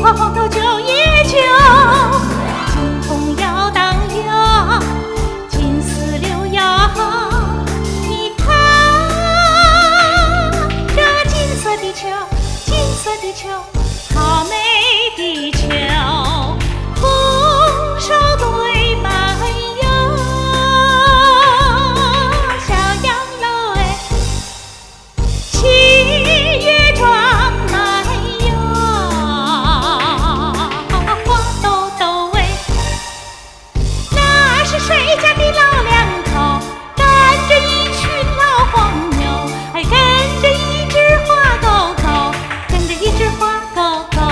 花红豆酒也酒，金童要当流，金丝柳腰。你看这金色的球，金色的球，好美的球，红手对满友，小洋楼哎，七月装满哟，花豆豆哎，那是谁家的老两口，跟着一群老黄牛，哎，跟着一只花狗狗，跟着一只花狗狗。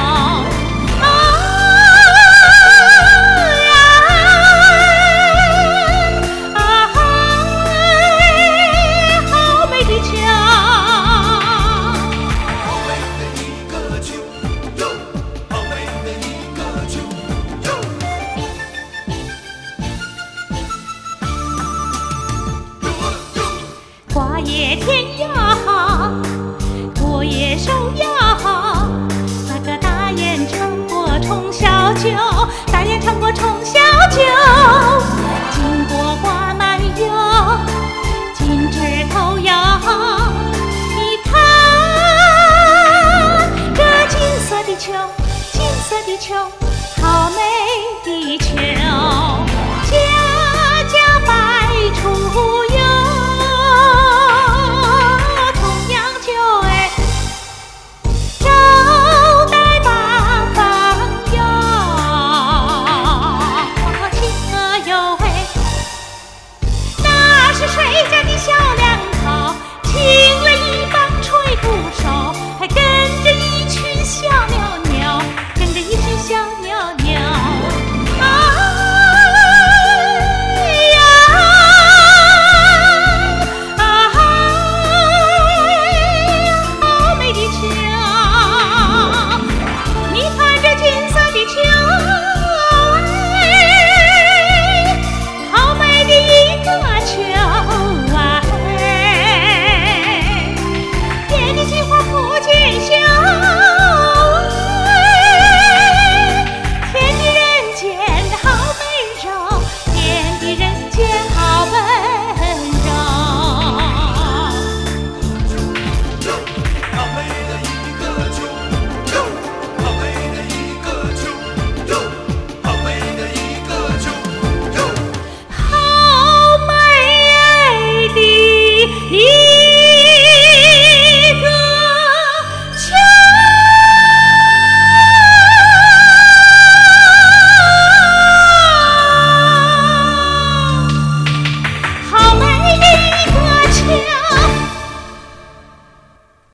花也甜呀，果也熟呀，那个大雁唱过重小酒，大雁唱过重小酒。